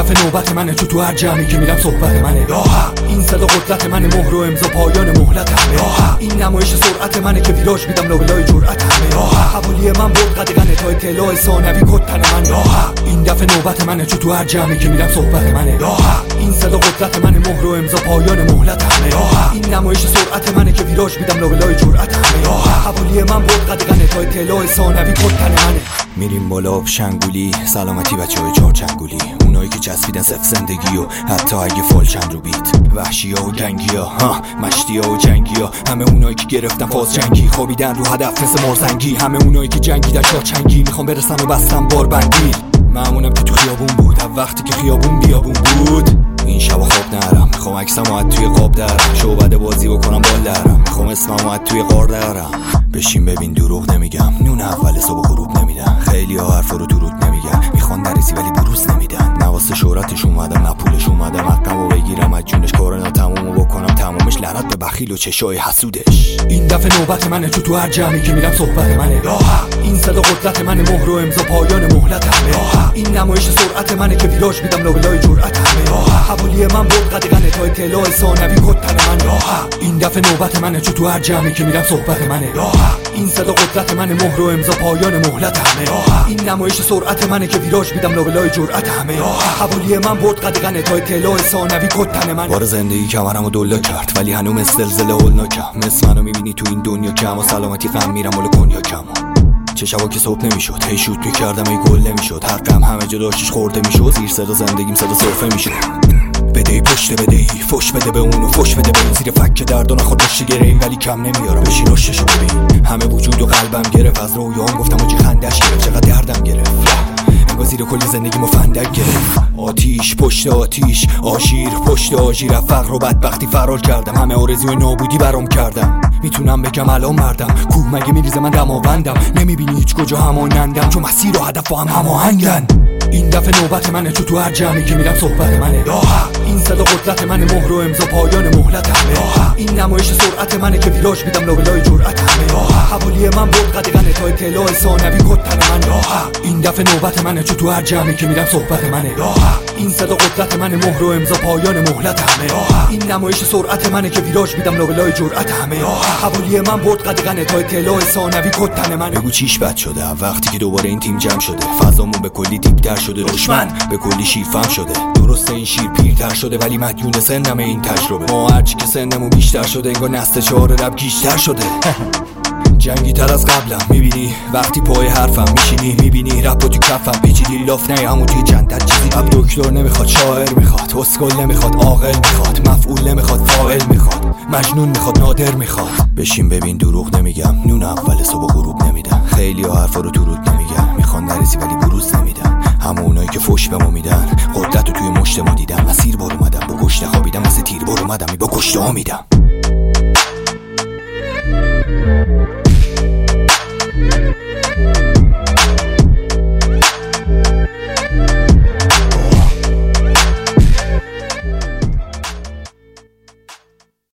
دفعه نوبت منه، تو هر جمعی که میرم صحبت منه. این صدا قدرت منه، مهر و امضا پایان مهلت همه. این نمایش سرعت منه که ویراژ میدم لابلای جرأت همه. حوالی من برد قدغنه تا اطلاع ثانوی کد تن منه. این دفعه نوبت منه، تو هر جمعی که میرم صحبت منه. این صدا قدرت منه، مهر و امضا پایان مهلت همه. این نمایش سرعت منه که ویراژ میدم لابلای جرأت همه. حوالی من برد قدغنه تا اطلاع ثانوی کد تن منه. میریم بالا آب شنگولی، سلامتی بچه‌های چهار چنگولی، اونایی که چسبیدن صف زندگی و حتی اگه فال چند رو بیت، وحشی‌ها و گنگی‌ها، مشتی‌ها و جنگی‌ها، همه اونایی که گرفتن فاز جنگی، خوابیدن رو هدف مثل مرزنگی، همه اونایی که جنگیدن شاه چنگی، میخوام برسن و بستم باربندی. معمونم که تو خیابون بود، وقتی که خیابون بیابون بود. این شب خواب نرم، میخوام عکسمو از توی قاب درم، شعبده بازی بکنم بال درم، میخوام اسممو از توی غار درم. بشین ببین دروغ نمیگم، نون اول صبح غروب نمیدن، خیلی ها حرفا رو درود نمیگن، میخوان نرسی ولی بروز نمیدن. نواسه شهرتش اومدم، نه پولش اومدم، حقمو بگیرم از جونش، کارنا تمومو بکنم تمومش، لعنت به بخیل و چشای حسودش. این دفعه نوبت منه، تو هر جمعی که میرم صحبت منه. این صدا قدرت منه، مهر و امضا پایان مهلت همه. این نمایش سرعت منه که ویراژ میدم لابلای جرأت همه. حوالی من برد قدغنه تا اطلاع ثانوی کد تن منه. این دفعه نوبت منه، تو هر جمعی که میرم صحبت منه. این صدا قدرت منه، مهر و امضا پایان مهلت همه. این نمایش سرعت منه که ویراژ میدم لابلای جرأت همه. حوالی من برد قدغنه تا اطلاع ثانوی کد تن منه. بار زندگی کمرمو دلا کرد ولی هنوز زلزله هولناکم، مثل منو میبینی تو این دنیا کم و سلامتی غم میرم مال کنیا کم. چه شبا که صبح نمیشد، هی شوت میکردم ای گل نمیشد، هر غم همه جا داشتش خورده میشد، زیر صدا زندگیم صدا سرفه میشد. بدهی پشت بدهی، فش بده به اونو فش بده به این، زیر فک درد و نخواد داشتی گره ولی کم نمیارم، بشین رشتشو ببین. همه وجود و قلبم گرفت، از رویام گفتم و چی خندش گرفت، چقدر دردم گرفت، انگار زیر کل زندگیمو فندک گرفت. آتیش پشت آتیش، آژیر پشت آژیر، فقر و بدبختی فرار کردم، همه آرزوی نابودی برام کردم. میتونم بگم الان مردم، کوه مگه میریزه من دماوندم، نمیبینی هیچ کجا همانندم، چون مسیر و هدف با هم هماهنگن. این دفعه نوبت منه، تو هر جمعی که میرم صحبت منه. این صدا قدرت منه، مهر و امضا پایان مهلت همه. این نمایش سرعت منه که ویراژ میدم لابلای جرأت همه. حوالی من برد قدغنه تا اطلاع ثانوی کد تن منه. این دفعه نوبت منه، تو هر جمعی که میرم صحبت منه. این صدا قدرت منه، مهر و امضا پایان مهلت همه. این نمایش سرعت منه که ویراژ میدم لابلای جرأت همه. حوالی من برد قدغنه تا اطلاع ثانوی کد تن منه. بگو چیش بد شده وقتی که دوباره این تیم جمع شده، فضامون به کلی دیپ‌تر شده، دشمن به کلی شیرفم شده. درسته این شیر پیرتر شده ولی مدیون سنم این تجربه، ما هرچی که سنمون بیشتر شده انگار نسل چهار رب گیشتر شده. جنگی تر از قبلم میبینی، وقتی پای حرفم میشینی میبینی، رپ تو کفم پیچیدی لاف نه همون توی چندت چیزی. اب دکتر نمیخواد، شاعر میخواد، اسکل نمیخواد، عاقل میخواد، مفعول نمیخواد، فاعل میخواد، مجنون میخواد، نادر میخواد. بشین ببین دروغ نمیگم، نون اول صبح غروب نمیدن، خیلی ها حرفا رو تو رود نمیگن، میخوان نرسی ولی بروز نمیدن. همونایی که فوش بهمون میدن، قدرت رو توی مشت ما دیدم، مسیر بار اومدم با گشت خوابیدم، مثل تیر بار اومدم با کشته ها میدم.